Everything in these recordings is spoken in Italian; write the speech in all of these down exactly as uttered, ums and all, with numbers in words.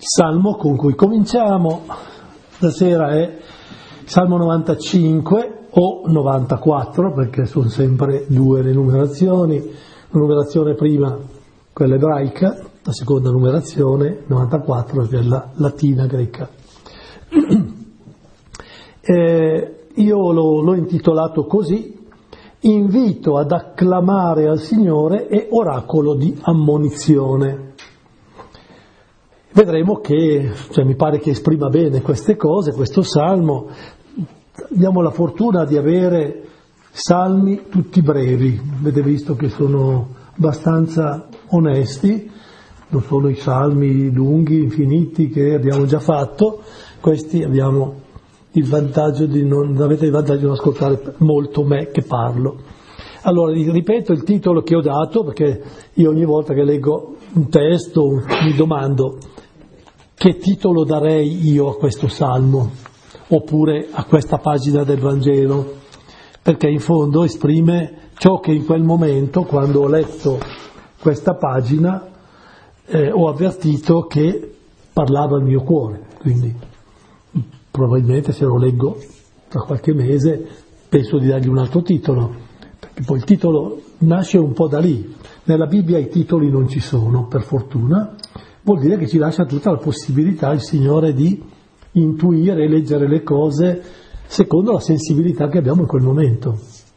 salmo con cui cominciamo stasera è Salmo novantacinque o novantaquattro, perché sono sempre due le numerazioni, la numerazione prima quella ebraica, la seconda numerazione novantaquattro che è la latina greca. Eh, io l'ho, l'ho intitolato così: invito ad acclamare al Signore e oracolo di ammonizione. Vedremo che, cioè, mi pare che esprima bene queste cose, questo salmo. Abbiamo la fortuna di avere salmi tutti brevi, avete visto che sono abbastanza onesti, non sono i salmi lunghi, infiniti che abbiamo già fatto, questi abbiamo il vantaggio di non, avete il vantaggio di non ascoltare molto me che parlo. Allora, ripeto il titolo che ho dato, perché io ogni volta che leggo un testo mi domando: che titolo darei io a questo salmo, oppure a questa pagina del Vangelo? Perché in fondo esprime ciò che in quel momento, quando ho letto questa pagina, eh, ho avvertito che parlava il mio cuore. Quindi probabilmente se lo leggo tra qualche mese penso di dargli un altro titolo, perché poi il titolo nasce un po' da lì. Nella Bibbia i titoli non ci sono, per fortuna. Vuol dire che ci lascia tutta la possibilità il Signore di intuire e leggere le cose secondo la sensibilità che abbiamo in quel momento.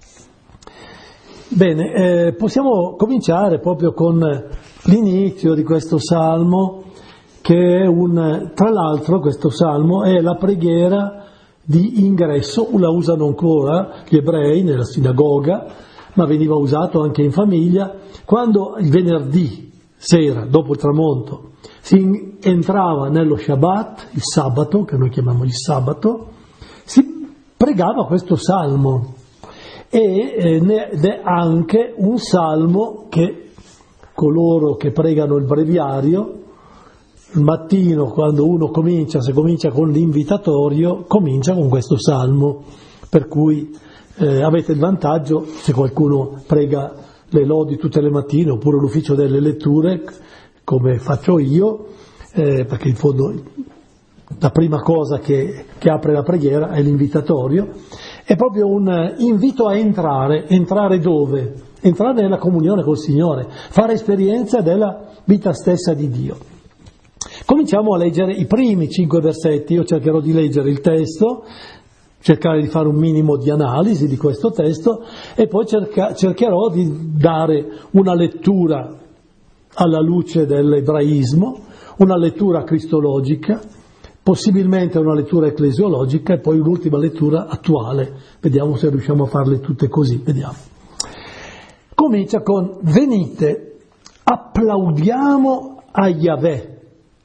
Bene, eh, possiamo cominciare proprio con l'inizio di questo salmo, che è un, tra l'altro questo salmo è la preghiera di ingresso, la usano ancora gli ebrei nella sinagoga, ma veniva usato anche in famiglia, quando il venerdì sera, dopo il tramonto, si entrava nello Shabbat, il sabato, che noi chiamiamo il sabato, si pregava questo salmo, e ed è anche un salmo che coloro che pregano il breviario, il mattino quando uno comincia, se comincia con l'invitatorio, comincia con questo salmo, per cui eh, avete il vantaggio, se qualcuno prega le lodi tutte le mattine, oppure l'ufficio delle letture, come faccio io, eh, perché in fondo la prima cosa che, che apre la preghiera è l'invitatorio, è proprio un invito a entrare. Entrare dove? Entrare nella comunione col Signore, fare esperienza della vita stessa di Dio. Cominciamo a leggere i primi cinque versetti. Io cercherò di leggere il testo, cercare di fare un minimo di analisi di questo testo, e poi cerca, cercherò di dare una lettura alla luce dell'ebraismo, una lettura cristologica, possibilmente una lettura ecclesiologica e poi un'ultima lettura attuale. Vediamo se riusciamo a farle tutte così, vediamo. Comincia con: venite, applaudiamo a Yahweh,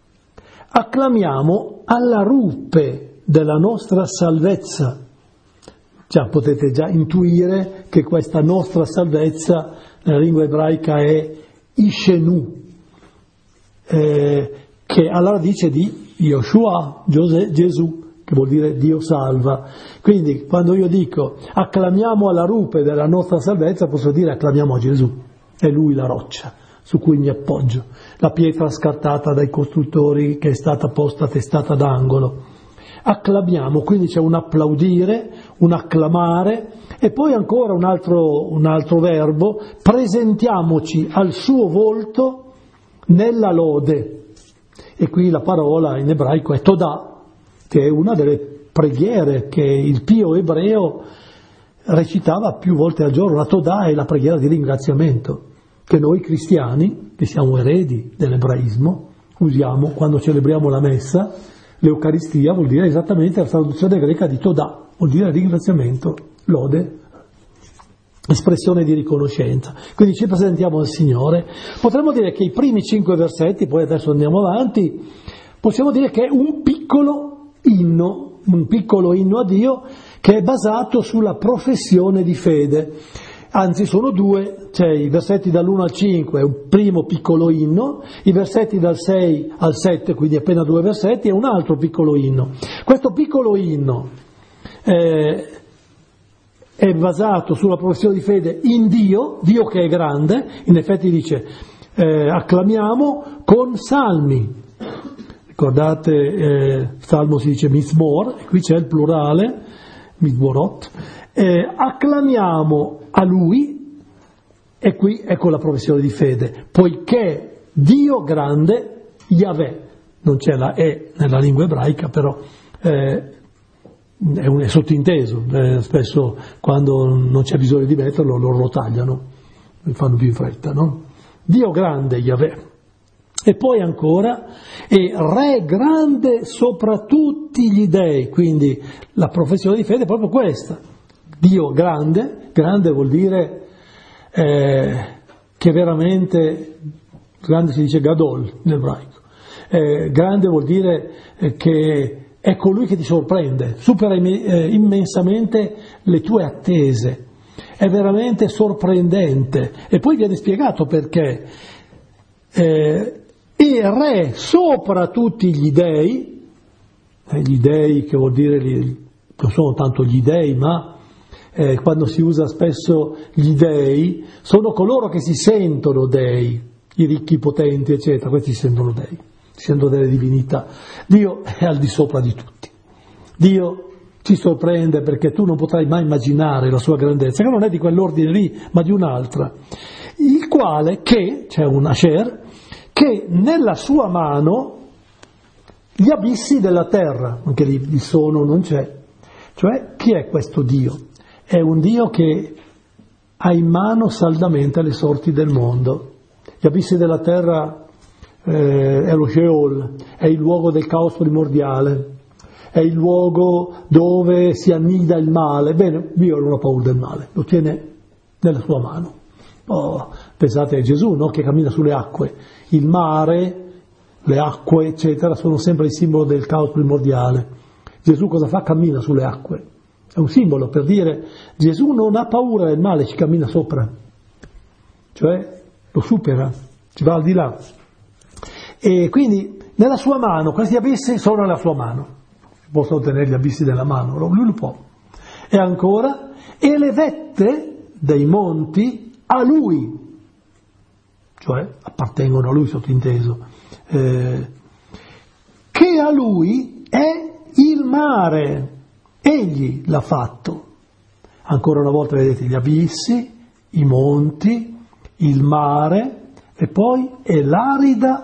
acclamiamo alla rupe della nostra salvezza. Già potete già intuire che questa nostra salvezza nella lingua ebraica è Ishenu, eh, che alla radice di Yoshua, Gesù, che vuol dire Dio salva. Quindi quando io dico acclamiamo alla rupe della nostra salvezza, posso dire acclamiamo a Gesù, è Lui la roccia su cui mi appoggio, la pietra scartata dai costruttori che è stata posta a testata d'angolo. Acclamiamo, quindi c'è un applaudire, un acclamare, e poi ancora un altro, un altro verbo: presentiamoci al suo volto nella lode. E qui la parola in ebraico è Todà, che è una delle preghiere che il pio ebreo recitava più volte al giorno. La Todà è la preghiera di ringraziamento che noi cristiani, che siamo eredi dell'ebraismo, usiamo quando celebriamo la messa. L'Eucaristia vuol dire esattamente la traduzione greca di Todà, vuol dire ringraziamento, lode, espressione di riconoscenza. Quindi ci presentiamo al Signore. Potremmo dire che i primi cinque versetti, poi adesso andiamo avanti, possiamo dire che è un piccolo inno, un piccolo inno a Dio che è basato sulla professione di fede. Anzi, sono due, cioè i versetti dall'uno al cinque è un primo piccolo inno, i versetti dal sei al sette, quindi appena due versetti, è un altro piccolo inno. Questo piccolo inno eh, è basato sulla professione di fede in Dio, Dio che è grande. In effetti dice eh, acclamiamo con salmi, Ricordate, eh, Salmo si dice Mizmor, e qui c'è il plurale, Mizmorot. Eh, acclamiamo a Lui, e qui ecco la professione di fede, poiché Dio grande, Yahweh, non c'è la E nella lingua ebraica, però eh, è, un, è sottinteso, eh, spesso quando non c'è bisogno di metterlo lo rotagliano, lo fanno più in fretta, no? Dio grande, Yahweh. E poi ancora, e Re grande sopra tutti gli dei, quindi la professione di fede è proprio questa. Dio grande, grande vuol dire eh, che veramente, grande si dice Gadol in ebraico, eh, grande vuol dire eh, che è colui che ti sorprende, supera eh, immensamente le tue attese, è veramente sorprendente. E poi viene spiegato perché. Eh, e Re sopra tutti gli dei, eh, gli dei che vuol dire, non sono tanto gli dei, ma eh, quando si usa spesso gli dei, sono coloro che si sentono dei, i ricchi, i potenti, eccetera, questi si sentono dei, si sentono delle divinità. Dio è al di sopra di tutti. Dio ci sorprende perché tu non potrai mai immaginare la sua grandezza, che non è di quell'ordine lì, ma di un'altra, il quale, che, c'è un Asher, che nella sua mano gli abissi della terra, anche lì il sono non c'è, cioè chi è questo Dio? È un Dio che ha in mano saldamente le sorti del mondo. Gli abissi della terra eh, è lo Sheol, è il luogo del caos primordiale, è il luogo dove si annida il male. Bene, Dio non ha paura del male, lo tiene nella sua mano. Oh, pensate a Gesù, no? Che cammina sulle acque. Il mare, le acque, eccetera, sono sempre il simbolo del caos primordiale. Gesù cosa fa? Cammina sulle acque. È un simbolo per dire Gesù non ha paura del male, ci cammina sopra. Cioè lo supera, ci va al di là. E quindi nella sua mano, questi abissi sono nella sua mano. Si possono ottenere gli abissi della mano, lui lo può. E ancora, e le vette dei monti a lui, cioè appartengono a lui, sottinteso, eh, che a lui è il mare, egli l'ha fatto. Ancora una volta vedete gli abissi, i monti, il mare, e poi è l'arida,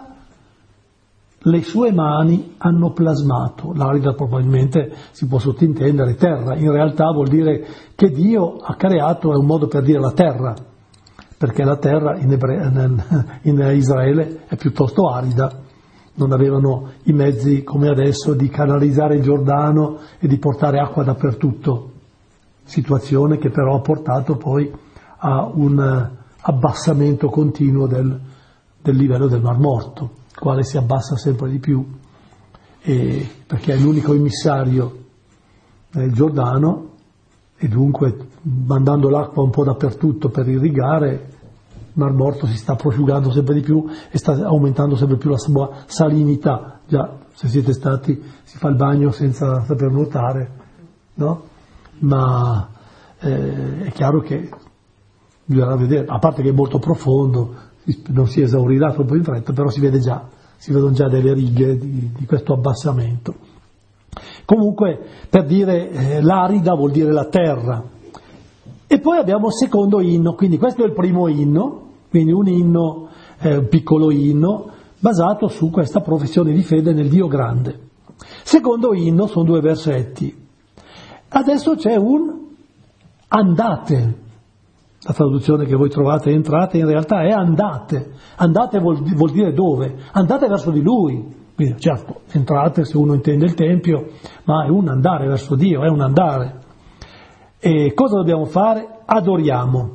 le sue mani hanno plasmato. L'arida probabilmente si può sottintendere terra, in realtà vuol dire che Dio ha creato, è un modo per dire la terra, perché la terra in, Ebre- in Israele è piuttosto arida, non avevano i mezzi come adesso di canalizzare il Giordano e di portare acqua dappertutto, situazione che però ha portato poi a un abbassamento continuo del, del livello del Mar Morto, il quale si abbassa sempre di più, e, perché è l'unico emissario del Giordano, e dunque mandando l'acqua un po' dappertutto per irrigare, il Mar Morto si sta prosciugando sempre di più e sta aumentando sempre più la sua salinità. Già, se siete stati, si fa il bagno senza saper nuotare, no? Ma eh, è chiaro che bisognerà vedere, a parte che è molto profondo, non si esaurirà troppo in fretta, però si vede già, si vedono già delle righe di, di questo abbassamento. Comunque, per dire eh, l'arida vuol dire la terra. E poi abbiamo il secondo inno, quindi questo è il primo inno, quindi un inno, eh, un piccolo inno, basato su questa professione di fede nel Dio grande. Secondo inno sono due versetti. Adesso c'è un andate. La traduzione che voi trovate entrate in realtà è andate. Andate vuol, vuol dire dove? Andate verso di Lui. Quindi, certo, entrate se uno intende il Tempio, ma è un andare verso Dio, è un andare. E cosa dobbiamo fare? Adoriamo.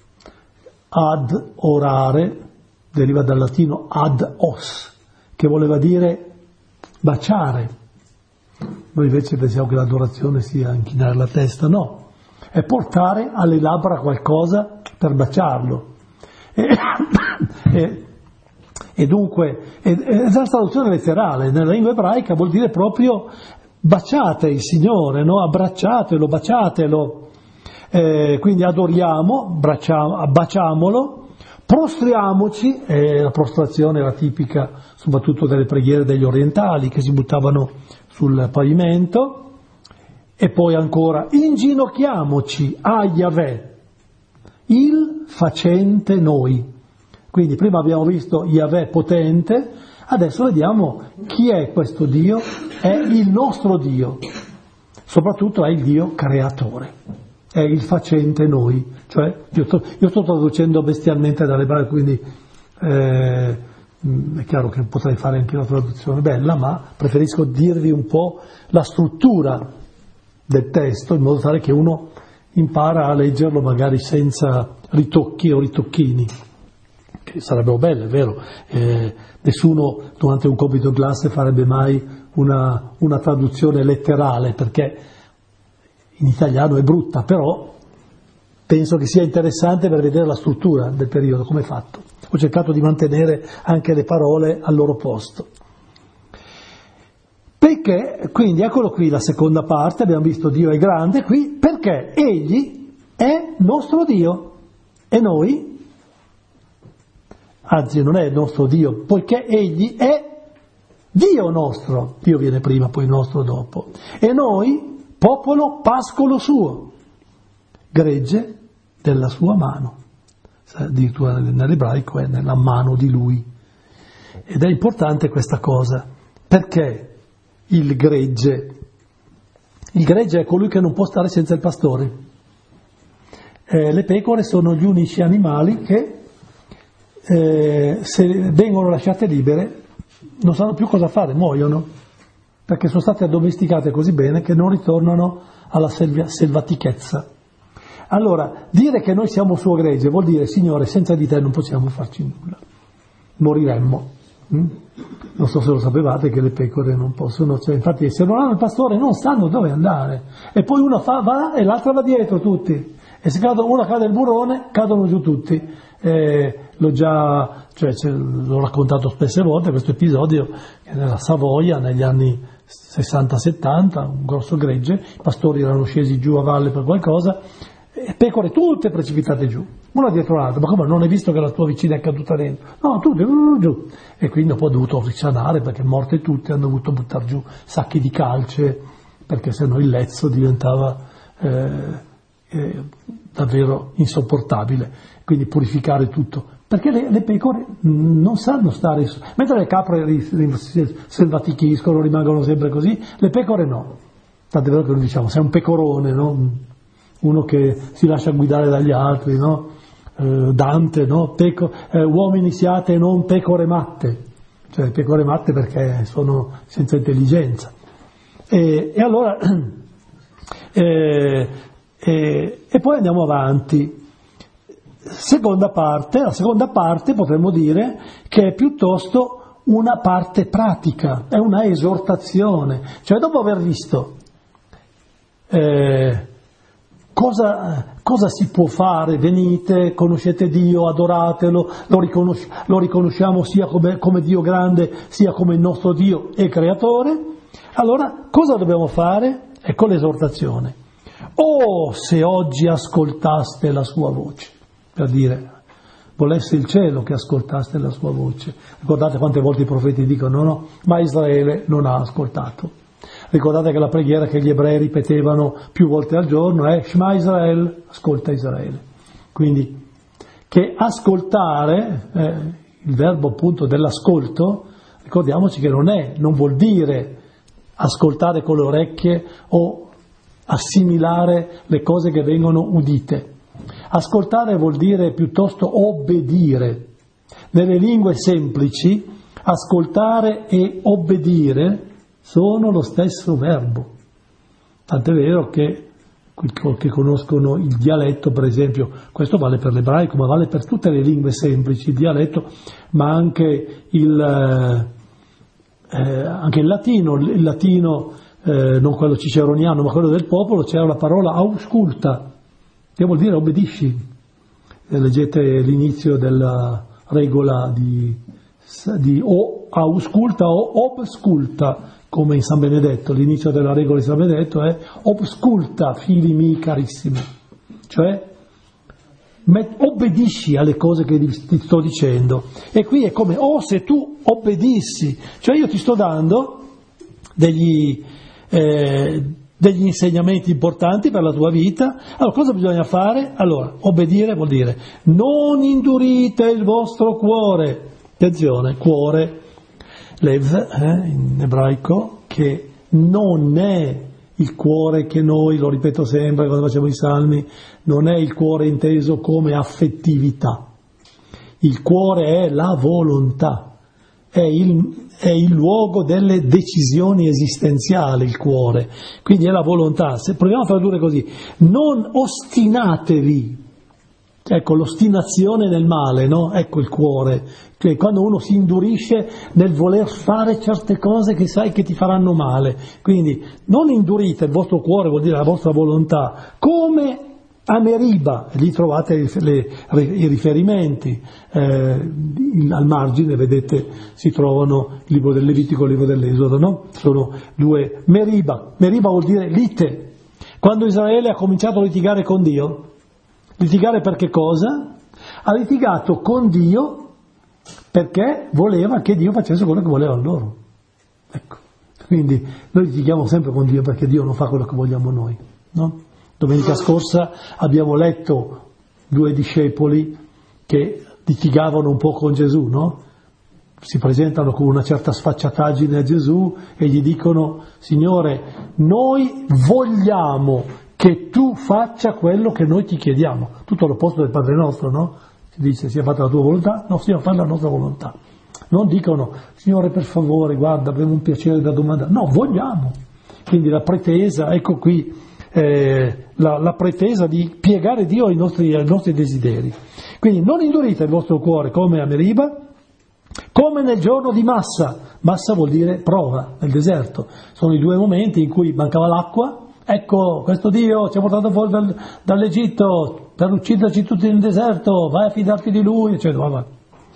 Ad orare deriva dal latino ad os, che voleva dire baciare. Noi invece pensiamo che l'adorazione sia inchinare la testa, no. È portare alle labbra qualcosa per baciarlo. E, e, e dunque, è la traduzione letterale, nella lingua ebraica vuol dire proprio baciate il Signore, no? Abbracciatelo, baciatelo. Eh, quindi adoriamo, baciamolo, prostriamoci, e la prostrazione era tipica soprattutto delle preghiere degli orientali che si buttavano sul pavimento, e poi ancora inginocchiamoci a Yahweh, il facente noi. Quindi prima abbiamo visto Yahweh potente, adesso vediamo chi è questo Dio, è il nostro Dio, soprattutto è il Dio creatore, è il facente noi, cioè io sto, io sto traducendo bestialmente dall'ebraico, quindi eh, è chiaro che potrei fare anche una traduzione bella, ma preferisco dirvi un po' la struttura del testo, in modo tale che uno impara a leggerlo magari senza ritocchi o ritocchini, che sarebbero belle, è vero, eh, nessuno durante un compito in classe farebbe mai una, una traduzione letterale, perché in italiano è brutta, però penso che sia interessante per vedere la struttura del periodo, come è fatto. Ho cercato di mantenere anche le parole al loro posto. Perché, quindi eccolo qui la seconda parte, abbiamo visto Dio è grande qui, perché Egli è nostro Dio e noi, anzi non è il nostro Dio, poiché Egli è Dio nostro, Dio viene prima, poi nostro dopo, e noi, popolo pascolo suo, gregge della sua mano, addirittura nell'ebraico è nella mano di Lui. Ed è importante questa cosa, perché il gregge, il gregge è colui che non può stare senza il pastore. Eh, le pecore sono gli unici animali che eh, se vengono lasciate libere non sanno più cosa fare, muoiono, perché sono state addomesticate così bene che non ritornano alla selva, selvatichezza. Allora, dire che noi siamo suo gregge vuol dire, Signore, senza di te non possiamo farci nulla, moriremmo. Mm? Non so se lo sapevate che le pecore non possono, cioè, infatti se non hanno il pastore non sanno dove andare, e poi uno fa, va e l'altra va dietro tutti, e se cado, una cade il burrone cadono giù tutti. Eh, l'ho già, cioè, l'ho raccontato spesse volte questo episodio, che nella Savoia negli anni sessanta settanta, un grosso gregge, i pastori erano scesi giù a valle per qualcosa, e pecore tutte precipitate giù, una dietro l'altra. Ma come, non hai visto che la tua vicina è caduta dentro? No, tutte uh, giù. E quindi dopo ho dovuto risanare, perché morte tutte, hanno dovuto buttare giù sacchi di calce, perché sennò il lezzo diventava eh, eh, davvero insopportabile. Quindi purificare tutto, perché le, le pecore non sanno stare, mentre le capre selvatichiscono, rimangono sempre così, le pecore no. Tant'è vero che noi diciamo, sei un pecorone, no? Uno che si lascia guidare dagli altri, no? Eh, Dante, no? Peco, eh, uomini siate e non pecore matte, cioè pecore matte perché sono senza intelligenza. E, e allora, eh, e, e poi andiamo avanti. Seconda parte, la seconda parte potremmo dire che è piuttosto una parte pratica, è una esortazione, cioè dopo aver visto eh, Cosa, cosa si può fare? Venite, conoscete Dio, adoratelo, lo, riconosci- lo riconosciamo sia come, come Dio grande, sia come il nostro Dio e creatore. Allora, cosa dobbiamo fare? Ecco l'esortazione. Oh, se oggi ascoltaste la sua voce, per dire, volesse il cielo che ascoltaste la sua voce. Ricordate quante volte i profeti dicono no, no, ma Israele non ha ascoltato. Ricordate che la preghiera che gli ebrei ripetevano più volte al giorno è Shema Israel, ascolta Israele. Quindi che ascoltare, eh, il verbo appunto dell'ascolto, ricordiamoci che non è, non vuol dire ascoltare con le orecchie o assimilare le cose che vengono udite. Ascoltare vuol dire piuttosto obbedire. Nelle lingue semplici ascoltare e obbedire sono lo stesso verbo, tant'è vero che che conoscono il dialetto, per esempio, questo vale per l'ebraico, ma vale per tutte le lingue semplici, il dialetto, ma anche il, eh, anche il latino, il latino eh, non quello ciceroniano, ma quello del popolo, c'era la parola ausculta, che vuol dire obbedisci. Leggete l'inizio della regola di, di o ausculta o obsculta, come in San Benedetto, l'inizio della regola di San Benedetto è obsculta, figli miei carissimi, cioè obbedisci alle cose che ti sto dicendo. E qui è come, oh, se tu obbedissi, cioè io ti sto dando degli, eh, degli insegnamenti importanti per la tua vita. Allora cosa bisogna fare? Allora, obbedire vuol dire non indurite il vostro cuore. Attenzione, cuore, lev, eh, in ebraico, che non è il cuore che noi, lo ripeto sempre quando facciamo i salmi, non è il cuore inteso come affettività. Il cuore è la volontà, è il, è il luogo delle decisioni esistenziali, il cuore. Quindi è la volontà. Se proviamo a tradurre così, non ostinatevi. Ecco, l'ostinazione nel male, no? Ecco il cuore, cioè quando uno si indurisce nel voler fare certe cose che sai che ti faranno male. Quindi non indurite il vostro cuore, vuol dire la vostra volontà, come a Meriba, lì trovate le, le, i riferimenti, eh, al margine, vedete, si trovano il libro del Levitico e il libro dell'Esodo, no? Sono due, Meriba, Meriba vuol dire lite. Quando Israele ha cominciato a litigare con Dio, litigare per che cosa? Ha litigato con Dio perché voleva che Dio facesse quello che voleva loro. Ecco. Quindi noi litighiamo sempre con Dio perché Dio non fa quello che vogliamo noi, no? Domenica scorsa abbiamo letto due discepoli che litigavano un po' con Gesù, no? Si presentano con una certa sfacciataggine a Gesù e gli dicono: Signore, noi vogliamo che tu faccia quello che noi ti chiediamo. Tutto l'opposto del Padre nostro, no? Si dice: sia fatta la tua volontà, no, sia fatta la nostra volontà. Non dicono: Signore, per favore, guarda, abbiamo un piacere da domandare. No, vogliamo. Quindi la pretesa, ecco qui, eh, la, la pretesa di piegare Dio ai nostri, ai nostri desideri. Quindi non indurite il vostro cuore come a Meriba, come nel giorno di Massa. Massa vuol dire prova, nel deserto. Sono i due momenti in cui mancava l'acqua. Ecco, questo Dio ci ha portato fuori dal, dall'Egitto per ucciderci tutti nel deserto, vai a fidarti di Lui, eccetera. Vabbè.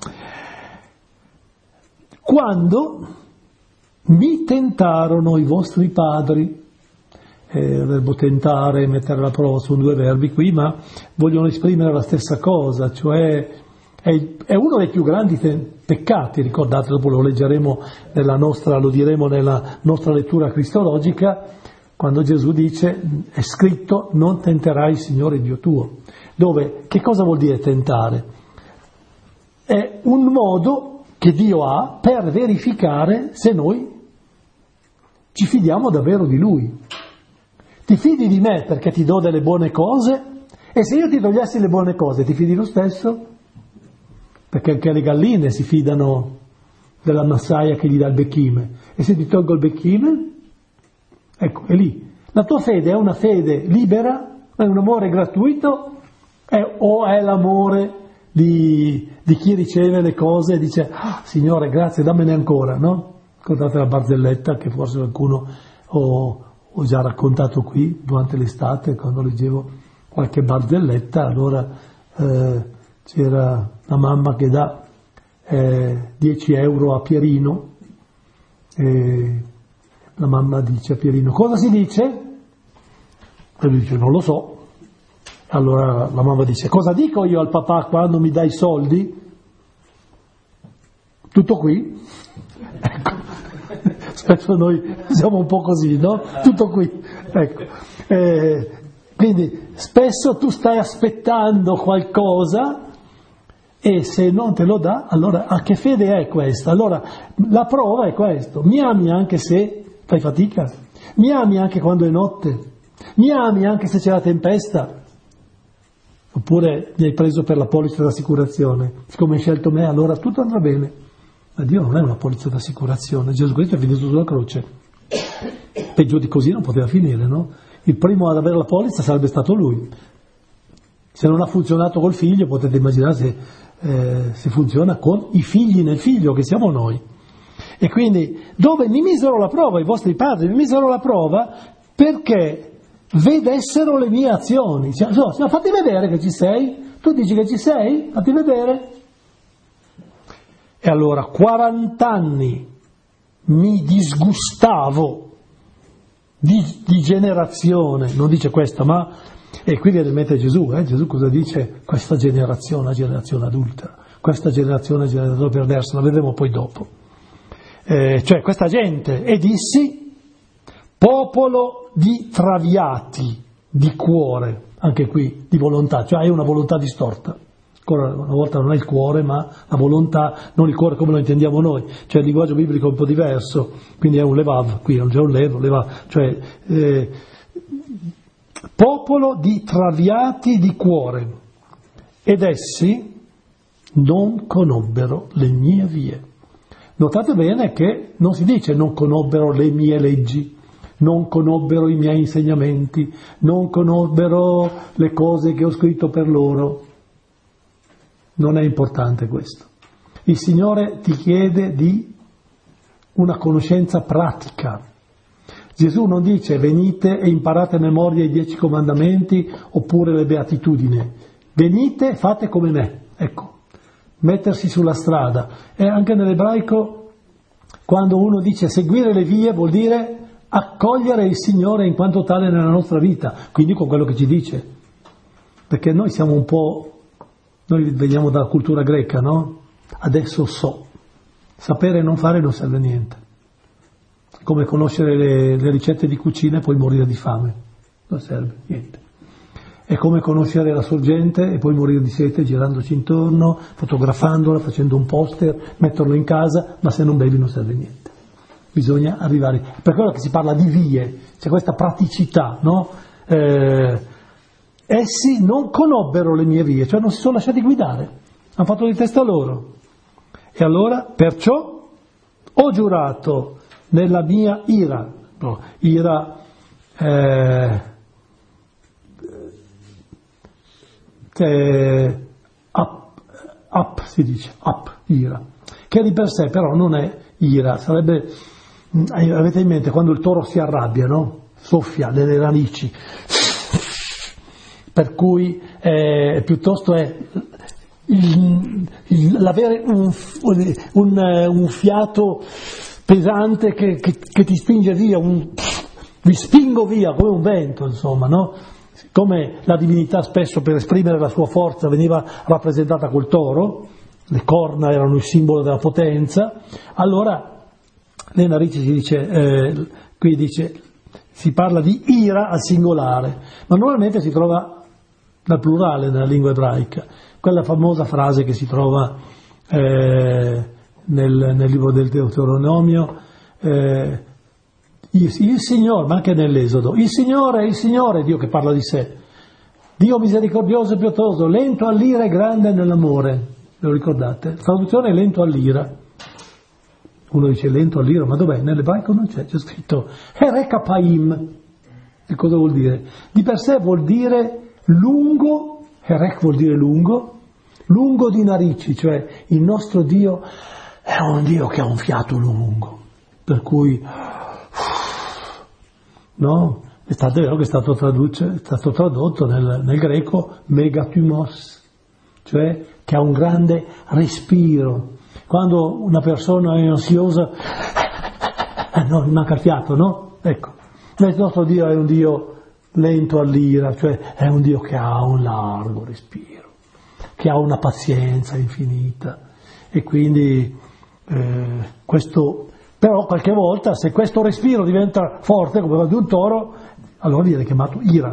Quando mi tentarono i vostri padri, eh, il verbo tentare, mettere alla prova, sono due verbi qui, ma vogliono esprimere la stessa cosa, cioè è, è uno dei più grandi te- peccati, ricordate, dopo lo leggeremo nella nostra, lo diremo nella nostra lettura cristologica, quando Gesù dice, è scritto, non tenterai il Signore Dio tuo. Dove, che cosa vuol dire tentare? È un modo che Dio ha per verificare se noi ci fidiamo davvero di Lui. Ti fidi di me perché ti do delle buone cose? E se io ti togliessi le buone cose, ti fidi lo stesso? Perché anche le galline si fidano della massaia che gli dà il becchime. E se ti tolgo il becchime? Ecco, è lì. La tua fede è una fede libera, è un amore gratuito, è, o è l'amore di, di chi riceve le cose e dice: ah, Signore, grazie, dammene ancora, no? Ricordate la barzelletta che forse qualcuno ho, ho già raccontato qui durante l'estate, quando leggevo qualche barzelletta, allora eh, c'era la mamma che dà eh, dieci euro a Pierino e la mamma dice a Pierino: cosa si dice? E lui dice: non lo so. Allora la mamma dice: cosa dico io al papà quando mi dai i soldi? Tutto qui? Ecco. Spesso noi siamo un po' così, no? Tutto qui. Ecco. Eh, quindi spesso tu stai aspettando qualcosa e se non te lo dà, allora a che fede è questa? Allora la prova è questo: mi ami anche se fai fatica, mi ami anche quando è notte, mi ami anche se c'è la tempesta, oppure mi hai preso per la polizza d'assicurazione, siccome hai scelto me allora tutto andrà bene. Ma Dio non è una polizza d'assicurazione, Gesù Cristo è finito sulla croce, peggio di così non poteva finire, no? Il primo ad avere la polizza sarebbe stato lui. Se non ha funzionato col figlio, potete immaginare se, eh, se funziona con i figli nel figlio, che siamo noi. E quindi, dove mi misero la prova, i vostri padri mi misero la prova perché vedessero le mie azioni. Cioè, no, fatti vedere che ci sei, tu dici che ci sei, fatti vedere. E allora, quarant'anni mi disgustavo di, di generazione, non dice questo, ma E qui viene in mente Gesù, eh? Gesù cosa dice? Questa generazione è una generazione adultera, questa generazione è una generazione perversa, la vedremo poi dopo. Eh, cioè questa gente, e dissi, popolo di traviati di cuore, anche qui di volontà, cioè hai una volontà distorta. Ancora una volta non è il cuore, ma la volontà, non il cuore come lo intendiamo noi, cioè il linguaggio biblico è un po' diverso, quindi è un levav, qui non c'è un levo, levav, cioè eh, popolo di traviati di cuore, ed essi non conobbero le mie vie. Notate bene che non si dice non conobbero le mie leggi, non conobbero i miei insegnamenti, non conobbero le cose che ho scritto per loro. Non è importante questo. Il Signore ti chiede di una conoscenza pratica. Gesù non dice venite e imparate a memoria i dieci comandamenti oppure le beatitudini. Venite e fate come me. Ecco, mettersi sulla strada. E anche nell'ebraico, quando uno dice seguire le vie, vuol dire accogliere il Signore in quanto tale nella nostra vita, quindi con quello che ci dice. Perché noi siamo un po'... Noi veniamo dalla cultura greca, no? Adesso so. Sapere e non fare non serve a niente. Come conoscere le, le ricette di cucina e poi morire di fame. Non serve a niente. È come conoscere la sorgente e poi morire di sete girandoci intorno, fotografandola, facendo un poster, metterlo in casa, ma se non bevi non serve a niente. Bisogna arrivare. Per quello che si parla di vie, c'è questa praticità, no? Eh, Essi non conobbero le mie vie, cioè non si sono lasciati guidare, hanno fatto di testa loro. E allora, perciò, ho giurato nella mia ira, no, ira, eh, eh, up, up si dice, up, ira, che di per sé però non è ira, sarebbe, avete in mente quando il toro si arrabbia, no? Soffia nelle narici. Per cui eh, piuttosto è il, il, l'avere un, un, un fiato pesante che, che, che ti spinge via, un, vi spingo via come un vento, insomma, no? Siccome la divinità spesso per esprimere la sua forza veniva rappresentata col toro, le corna erano il simbolo della potenza, allora le narici si dice, eh, qui dice, si parla di ira al singolare, ma normalmente si trova dal plurale nella lingua ebraica, quella famosa frase che si trova eh, nel, nel libro del Deuteronomio, eh, il, il Signore, ma anche nell'Esodo, il Signore è il Signore, Dio che parla di sé, Dio misericordioso e pietoso, lento all'ira e grande nell'amore, ve lo ricordate? La traduzione è lento all'ira, uno dice lento all'ira, ma dov'è? Nell'ebraico non c'è, c'è scritto Herekapaim, e cosa vuol dire? Di per sé vuol dire lungo, Herek vuol dire lungo, lungo di narici, cioè il nostro Dio è un Dio che ha un fiato lungo, per cui, no, è stato vero che è stato, traduce, è stato tradotto nel, nel greco megatumos, cioè che ha un grande respiro. Quando una persona è ansiosa, eh, no, gli manca il fiato, no? Ecco, il nostro Dio è un Dio lento all'ira, cioè è un Dio che ha un largo respiro, che ha una pazienza infinita, e quindi eh, questo, però qualche volta se questo respiro diventa forte come quello di un toro, allora viene chiamato ira.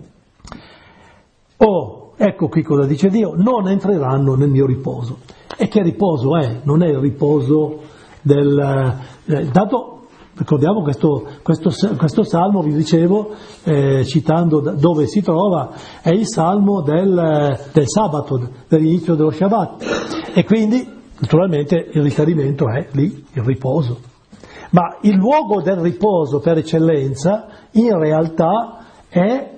Oh, ecco qui cosa dice Dio, non entreranno nel mio riposo. E che riposo è? Non è il riposo del... Eh, dato, ricordiamo questo, questo, questo salmo, vi dicevo, eh, citando dove si trova, è il salmo del, del sabato, dell'inizio dello Shabbat, e quindi naturalmente il riferimento è lì, il riposo. Ma il luogo del riposo per eccellenza in realtà è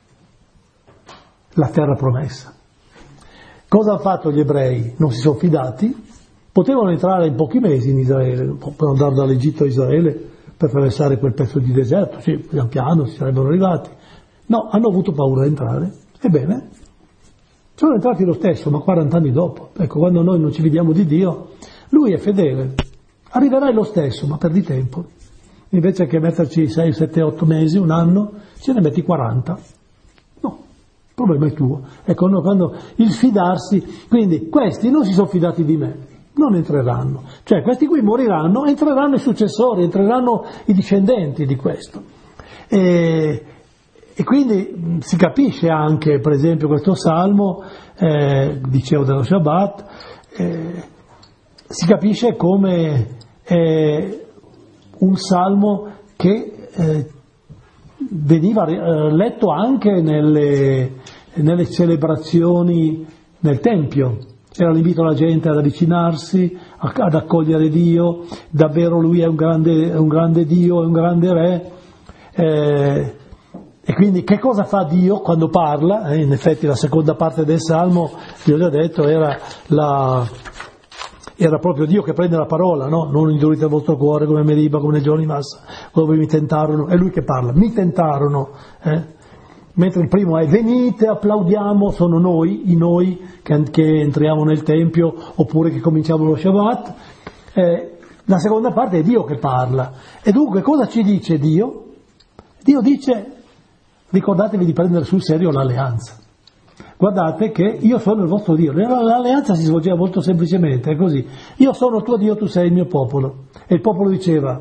la terra promessa. Cosa hanno fatto gli ebrei? Non si sono fidati, potevano entrare in pochi mesi in Israele, potevano andare dall'Egitto a Israele per attraversare quel pezzo di deserto, sì, pian piano si sarebbero arrivati. No, hanno avuto paura di entrare. Ebbene, sono entrati lo stesso, ma quaranta anni dopo. Ecco, quando noi non ci fidiamo di Dio, Lui è fedele. Arriverai lo stesso, ma perdi tempo. Invece che metterci sei, sette, otto mesi, un anno, ce ne metti quaranta. No, Il problema è tuo. Ecco, no, quando il fidarsi, quindi questi non si sono fidati di me, non entreranno. Cioè questi qui moriranno, entreranno i successori, entreranno i discendenti di questo. E, e quindi mh, si capisce anche, per esempio, questo salmo, eh, dicevo dello Shabbat, eh, si capisce come è un salmo che eh, veniva letto anche nelle, nelle celebrazioni nel Tempio. Era l'invito alla gente ad avvicinarsi, ad accogliere Dio, davvero Lui è un grande, un grande Dio, è un grande Re. Eh, e quindi che cosa fa Dio quando parla? Eh, in effetti la seconda parte del Salmo, vi ho già detto, era, la, era proprio Dio che prende la parola, no? Non indurite il vostro cuore come Meriba, come nei giorni di Massa, dove mi tentarono, è Lui che parla, mi tentarono, eh? Mentre il primo è venite, applaudiamo, sono noi, i noi che, che entriamo nel Tempio oppure che cominciamo lo Shabbat. Eh, la seconda parte è Dio che parla. E dunque cosa ci dice Dio? Dio dice, ricordatevi di prendere sul serio l'alleanza. Guardate che io sono il vostro Dio. L'alleanza si svolgeva molto semplicemente, è così. Io sono il tuo Dio, tu sei il mio popolo. E il popolo diceva,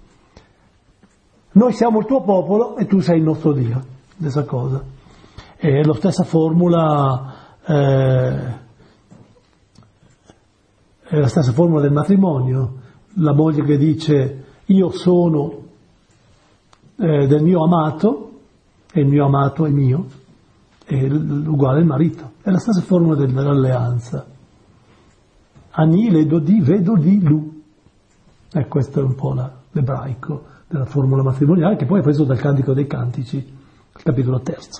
noi siamo il tuo popolo e tu sei il nostro Dio. Stessa cosa. È la stessa formula, eh, è la stessa formula del matrimonio. La moglie che dice io sono eh, del mio amato e il mio amato è mio, è uguale al marito. È la stessa formula dell'alleanza. Ani ledo di vedo di lu. E questo è un po' la, l'ebraico della formula matrimoniale che poi è preso dal Cantico dei Cantici. Capitolo terzo.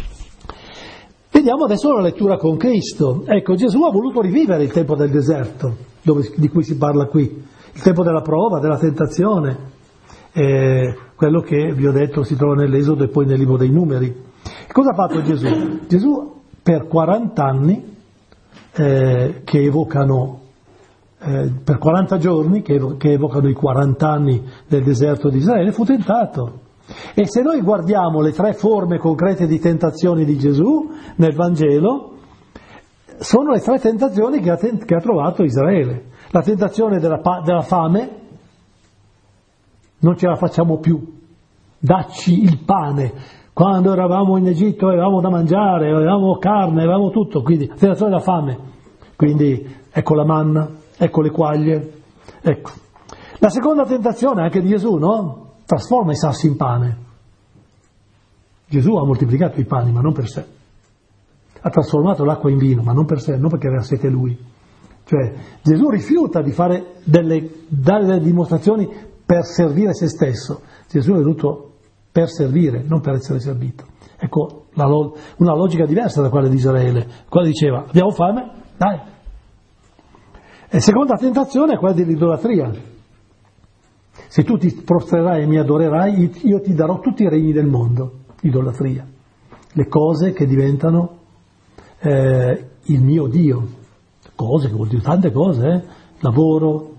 Vediamo adesso la lettura con Cristo. Ecco, Gesù ha voluto rivivere il tempo del deserto, dove, di cui si parla qui, il tempo della prova, della tentazione, eh, quello che vi ho detto si trova nell'Esodo e poi nel libro dei Numeri. E cosa ha fatto Gesù? Gesù per quaranta anni, eh, che evocano, eh, per quaranta giorni, che, evo- che evocano i quaranta anni del deserto di Israele, fu tentato. E se noi guardiamo le tre forme concrete di tentazioni di Gesù nel Vangelo, sono le tre tentazioni che ha, tent- che ha trovato Israele. La tentazione della, pa- della fame, non ce la facciamo più, dacci il pane. Quando eravamo in Egitto avevamo da mangiare, avevamo carne, avevamo tutto, quindi la tentazione della fame. Quindi ecco la manna, ecco le quaglie, ecco. La seconda tentazione anche di Gesù, no? Trasforma i sassi in pane. Gesù ha moltiplicato i pani, ma non per sé. Ha trasformato l'acqua in vino, ma non per sé, non perché aveva sete lui. Cioè, Gesù rifiuta di fare delle, dare delle dimostrazioni per servire se stesso. Gesù è venuto per servire, non per essere servito. Ecco la, una logica diversa da quella di Israele, quella diceva, abbiamo fame? Dai. E seconda tentazione è quella dell'idolatria. Se tu ti prostrerai e mi adorerai, io ti darò tutti i regni del mondo. Idolatria. Le cose che diventano eh, il mio Dio. Cose che vuol dire tante cose, eh? Lavoro,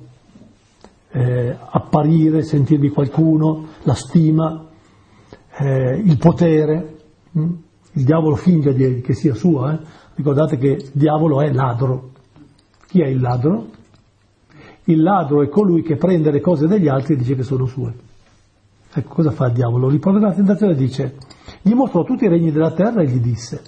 eh, apparire, sentirmi qualcuno, la stima, eh, il potere. Hm? Il diavolo finge di, che sia suo. Eh? Ricordate che il diavolo è ladro. Chi è il ladro? Il ladro è colui che prende le cose degli altri e dice che sono sue. Ecco, cosa fa il diavolo? Ripropone la tentazione e dice, gli mostrò tutti i regni della terra e gli disse,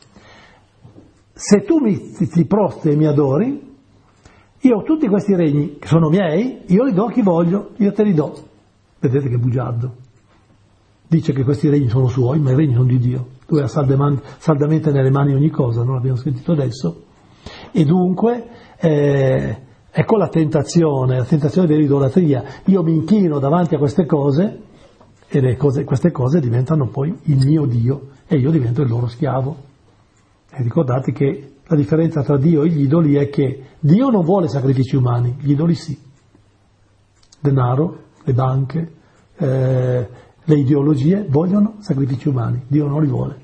se tu mi, ti, ti prostri e mi adori, io tutti questi regni che sono miei, io li do a chi voglio, io te li do. Vedete che bugiardo. Dice che questi regni sono suoi, ma i regni sono di Dio. Lui ha saldamente nelle mani ogni cosa, non l'abbiamo sentito adesso. E dunque... Eh, Ecco la tentazione, la tentazione dell'idolatria. Io mi inchino davanti a queste cose e le cose, queste cose diventano poi il mio Dio e io divento il loro schiavo. E ricordate che la differenza tra Dio e gli idoli è che Dio non vuole sacrifici umani, gli idoli sì. Denaro, le banche, eh, le ideologie vogliono sacrifici umani, Dio non li vuole.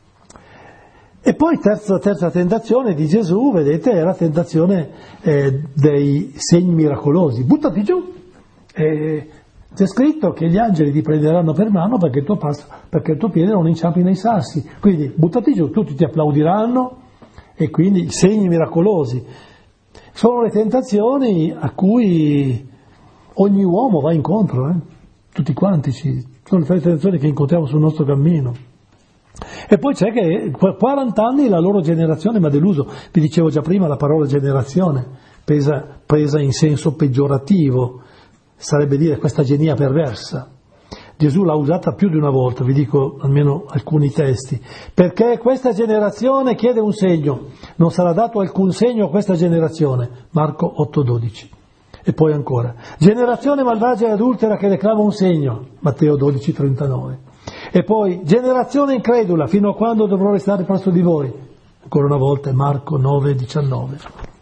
E poi terza, terza tentazione di Gesù, vedete, è la tentazione eh, dei segni miracolosi. Buttati giù, eh, C'è scritto che gli angeli ti prenderanno per mano perché il tuo, passo, perché il tuo piede non inciampi nei sassi. Quindi buttati giù, tutti ti applaudiranno e quindi i segni miracolosi. Sono le tentazioni a cui ogni uomo va incontro, eh? Tutti quanti ci, sono le tentazioni che incontriamo sul nostro cammino. E poi c'è che quaranta anni la loro generazione mi ha deluso. Vi dicevo già prima, la parola generazione presa, presa in senso peggiorativo, sarebbe dire questa genia perversa. Gesù l'ha usata più di una volta, vi dico almeno alcuni testi, perché questa generazione chiede un segno, non sarà dato alcun segno a questa generazione, Marco otto dodici. E poi ancora, generazione malvagia e adultera che reclama un segno, Matteo dodici trentanove. E poi, generazione incredula, fino a quando dovrò restare presso di voi, ancora una volta Marco nove diciannove.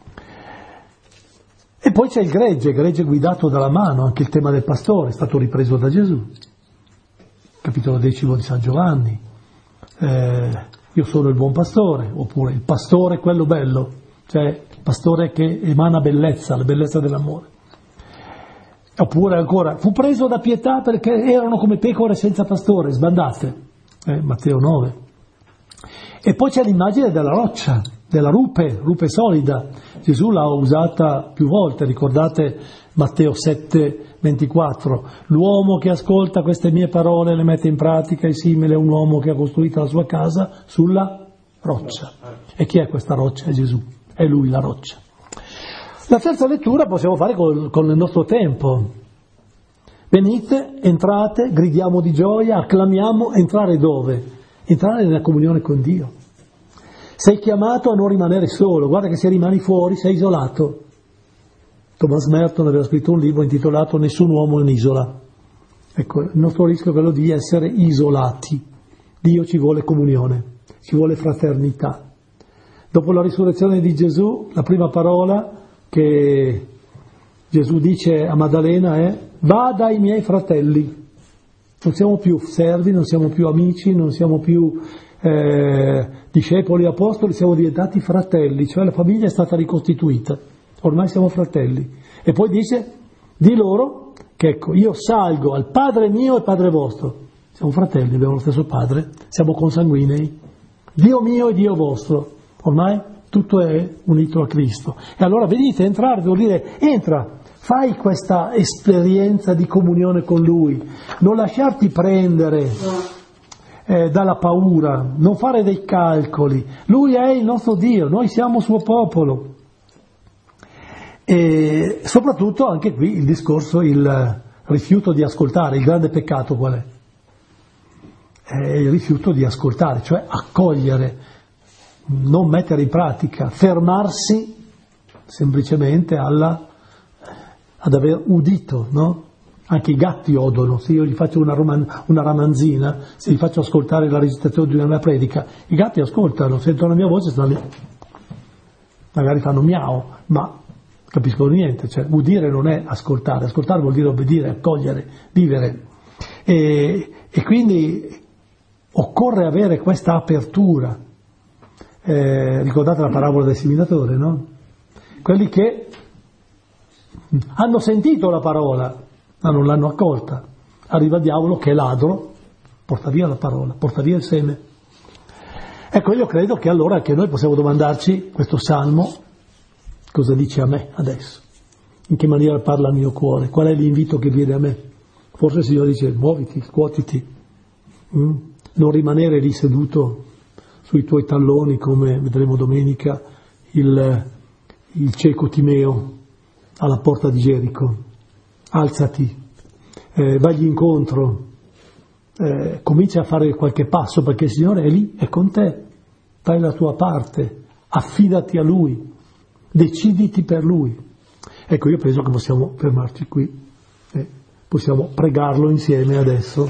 E poi c'è il gregge, gregge guidato dalla mano, anche il tema del pastore è stato ripreso da Gesù. Capitolo decimo di San Giovanni, eh, io sono il buon pastore, oppure il pastore quello bello, cioè il pastore che emana bellezza, la bellezza dell'amore. Oppure ancora, fu preso da pietà perché erano come pecore senza pastore, sbandate, eh, Matteo nove. E poi c'è l'immagine della roccia, della rupe, rupe solida. Gesù l'ha usata più volte, ricordate Matteo sette ventiquattro, l'uomo che ascolta queste mie parole e le mette in pratica è simile a un uomo che ha costruito la sua casa sulla roccia. E chi è questa roccia? È Gesù, è lui la roccia. La terza lettura possiamo fare con, con il nostro tempo. Venite, entrate, gridiamo di gioia, acclamiamo, entrare dove? Entrare nella comunione con Dio. Sei chiamato a non rimanere solo, guarda che se rimani fuori sei isolato. Thomas Merton aveva scritto un libro intitolato Nessun uomo è un'isola. Ecco, il nostro rischio è quello di essere isolati. Dio ci vuole comunione, ci vuole fraternità. Dopo la risurrezione di Gesù, la prima parola che Gesù dice a Maddalena è: va dai miei fratelli. Non siamo più servi, non siamo più amici, non siamo più eh, discepoli, apostoli, siamo diventati fratelli, cioè la famiglia è stata ricostituita. Ormai siamo fratelli. E poi dice, di loro, che ecco, io salgo al Padre mio e Padre vostro. Siamo fratelli, abbiamo lo stesso Padre, siamo consanguinei. Dio mio e Dio vostro. Ormai tutto è unito a Cristo. E allora venite, entrare, vuol dire, entra, fai questa esperienza di comunione con Lui. Non lasciarti prendere eh, dalla paura, non fare dei calcoli. Lui è il nostro Dio, noi siamo suo popolo. E soprattutto anche qui il discorso, il rifiuto di ascoltare. Il grande peccato qual è? È il rifiuto di ascoltare, cioè accogliere, non mettere in pratica, fermarsi semplicemente alla, ad aver udito, no? Anche i gatti odono. Se io gli faccio una, roman, una ramanzina, se gli faccio ascoltare la recitazione di una mia predica, i gatti ascoltano, sentono la mia voce, stanno, magari fanno miau, ma capiscono niente. Cioè udire non è ascoltare, ascoltare vuol dire obbedire, accogliere, vivere. E, e quindi occorre avere questa apertura. Eh, ricordate la parabola del seminatore, no? Quelli che hanno sentito la parola ma non l'hanno accolta. Arriva il diavolo che è ladro, porta via la parola, porta via il seme. Ecco, io credo che allora anche noi possiamo domandarci, questo salmo, cosa dice a me adesso? In che maniera parla il mio cuore? Qual è l'invito che viene a me? Forse il Signore dice, muoviti, scuotiti, mm? non rimanere lì seduto sui tuoi talloni, come vedremo domenica, il, il cieco Timeo alla porta di Gerico. Alzati, eh, vagli incontro, eh, comincia a fare qualche passo, perché il Signore è lì, è con te, fai la tua parte, affidati a Lui, deciditi per Lui. Ecco, io penso che possiamo fermarci qui, eh, possiamo pregarlo insieme adesso.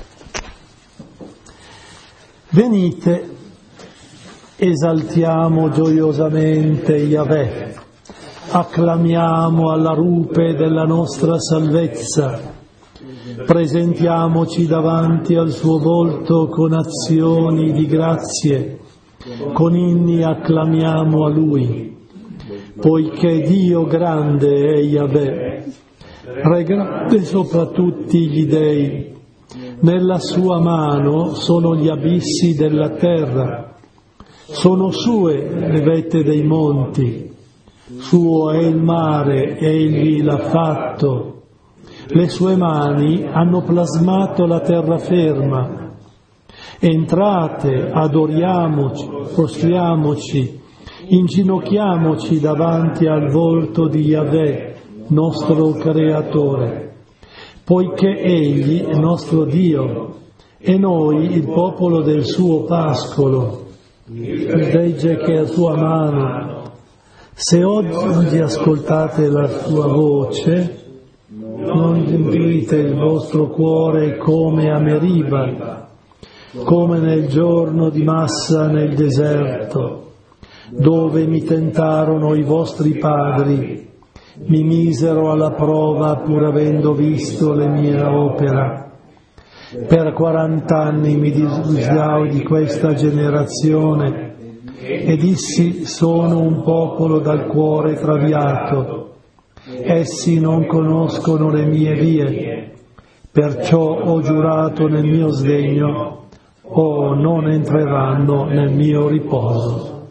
Venite, esaltiamo gioiosamente Yahweh, acclamiamo alla rupe della nostra salvezza, presentiamoci davanti al suo volto con azioni di grazie, con inni acclamiamo a Lui, poiché Dio grande è Yahweh, Re grande sopra tutti gli dei. Nella sua mano sono gli abissi della terra, sono sue le vette dei monti, suo è il mare, egli l'ha fatto, le sue mani hanno plasmato la terraferma. Entrate, adoriamoci, prostriamoci, inginocchiamoci davanti al volto di Yahweh, nostro Creatore. Poiché Egli è nostro Dio e noi il popolo del suo pascolo, legge che è a sua mano. Se oggi ascoltate la sua voce, non riempite il vostro cuore come a Meriba, come nel giorno di Massa nel deserto, dove mi tentarono i vostri padri. Mi misero alla prova pur avendo visto le mie opere. Per quarant'anni mi disguidai di questa generazione e dissi: sono un popolo dal cuore traviato. Essi non conoscono le mie vie, perciò ho giurato nel mio sdegno: oh, non entreranno nel mio riposo.